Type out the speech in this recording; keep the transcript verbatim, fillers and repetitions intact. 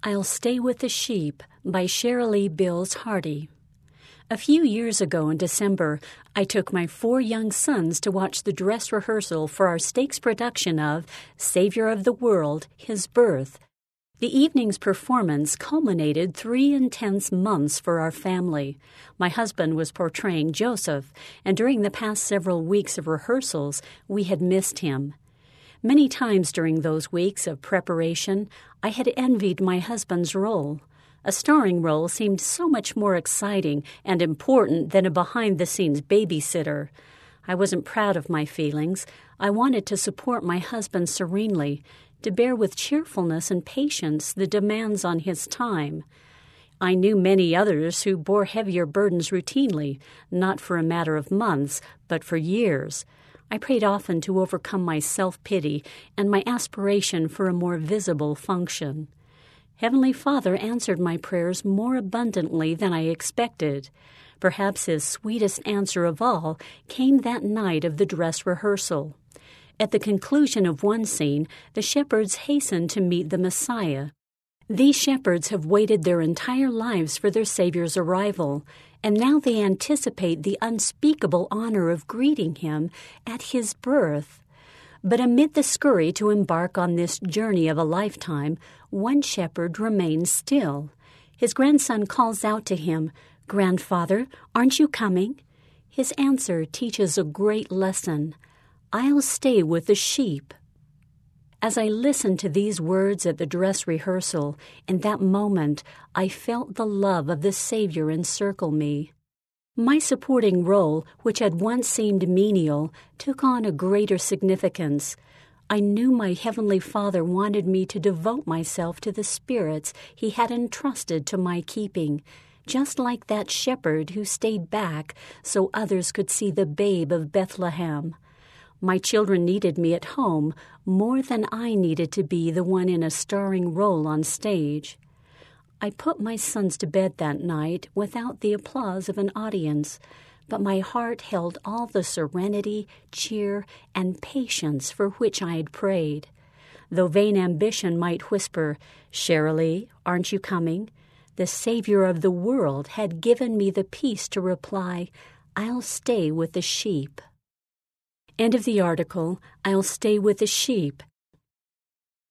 I'll Stay with the Sheep by Sherilee Bills Hardy. A few years ago in December, I took my four young sons to watch the dress rehearsal for our stakes production of Savior of the World, His Birth. The evening's performance culminated three intense months for our family. My husband was portraying Joseph, and during the past several weeks of rehearsals, we had missed him. Many times during those weeks of preparation, I had envied my husband's role. A starring role seemed so much more exciting and important than a behind-the-scenes babysitter. I wasn't proud of my feelings. I wanted to support my husband serenely, to bear with cheerfulness and patience the demands on his time. I knew many others who bore heavier burdens routinely, not for a matter of months, but for years. I prayed often to overcome my self-pity and my aspiration for a more visible function. Heavenly Father answered my prayers more abundantly than I expected. Perhaps His sweetest answer of all came that night of the dress rehearsal. At the conclusion of one scene, the shepherds hastened to meet the Messiah. These shepherds have waited their entire lives for their Savior's arrival, and now they anticipate the unspeakable honor of greeting Him at His birth. But amid the scurry to embark on this journey of a lifetime, one shepherd remains still. His grandson calls out to him, "Grandfather, aren't you coming?" His answer teaches a great lesson. "I'll stay with the sheep." As I listened to these words at the dress rehearsal, in that moment I felt the love of the Savior encircle me. My supporting role, which had once seemed menial, took on a greater significance. I knew my Heavenly Father wanted me to devote myself to the spirits He had entrusted to my keeping, just like that shepherd who stayed back so others could see the babe of Bethlehem. My children needed me at home more than I needed to be the one in a starring role on stage. I put my sons to bed that night without the applause of an audience, but my heart held all the serenity, cheer, and patience for which I had prayed. Though vain ambition might whisper, "Sherilee, aren't you coming?" the Savior of the world had given me the peace to reply, "I'll stay with the sheep." End of the article, "I'll Stay with the Sheep,"